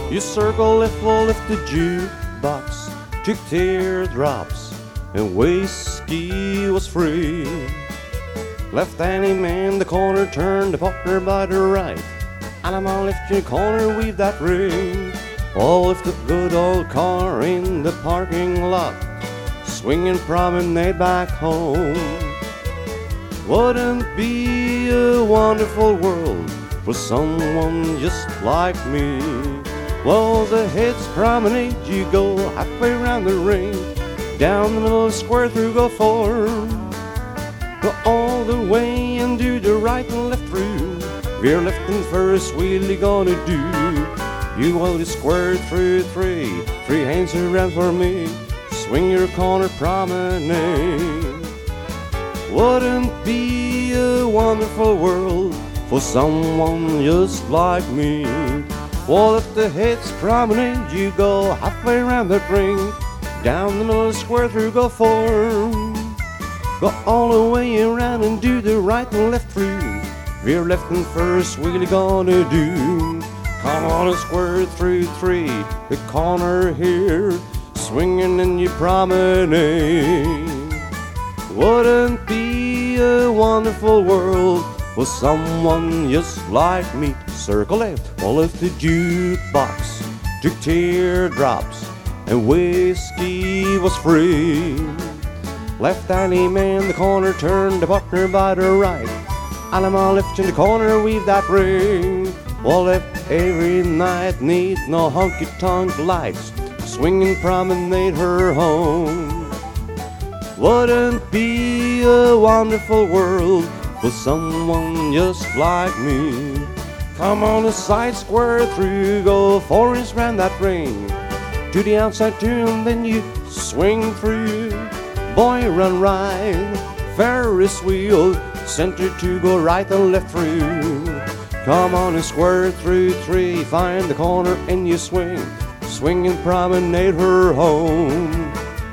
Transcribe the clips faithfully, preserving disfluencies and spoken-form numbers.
You circle if we'll lift the jukebox, took teardrops, and whiskey was free. Left Annie man the corner, turned the partner by the right. And I'm gonna lift your corner, weave that ring. Oh, lift the good old car in the parking lot, swinging promenade back home. Wouldn't be a wonderful world for someone just like me? Well, the heads promenade, you go halfway around the ring, down the middle of the square through go four. Go all the way and do the right and left through. Rear left and first wheel you gonna do. You will square through three, three hands around for me, swing your corner promenade. Wouldn't be a wonderful world for someone just like me? Well, if the heads promenade, you go halfway around the ring, down the middle of the square through go four. Go all the way around and do the right and left through. Rear left and first wheel you gonna do. Come on and square through three, the corner here, swinging in your promenade. Wouldn't be a wonderful world for someone just like me? Circle left, well, lift the jukebox, took teardrops, and whiskey was free. Left Annie man the corner, turned the partner by the right. And I'm gonna lift in the corner, weave that ring. Well, left every night, need no honky-tonk lights, swinging promenade her home. Wouldn't be a wonderful world for someone just like me? Come on the side square through, go four inches round that ring, to the outside too, and then you swing through. Boy, run right, Ferris wheel, center to go right and left through. Come on and square through three, find the corner and you swing, swing and promenade her home.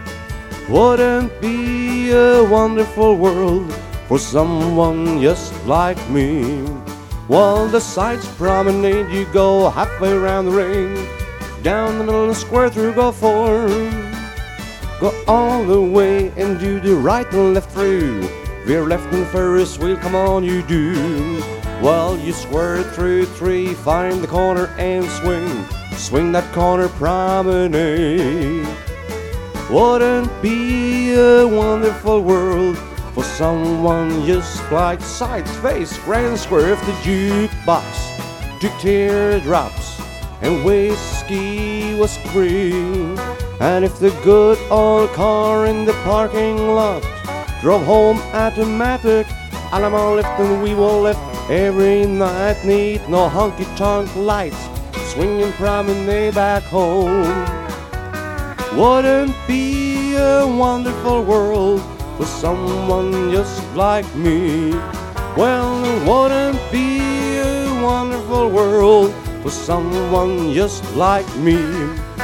Wouldn't be a wonderful world for someone just like me? Well, the sides promenade, you go halfway around the ring, down the middle of the square through go four. Go all the way and do the right and left through. Rear left and Ferris wheel, come on you do. Well, you square through three, find the corner and swing, swing that corner promenade. Wouldn't be a wonderful world for someone just like sides, face, grand square if the jukebox took teardrops and whiskey was free. And if the good old car in the parking lot drove home automatic, and I'm gonna lift and we will lift every night, need no honky-tonk lights, swinging promenade back home. Wouldn't be a wonderful world for someone just like me? Well, it wouldn't be a wonderful world for someone just like me.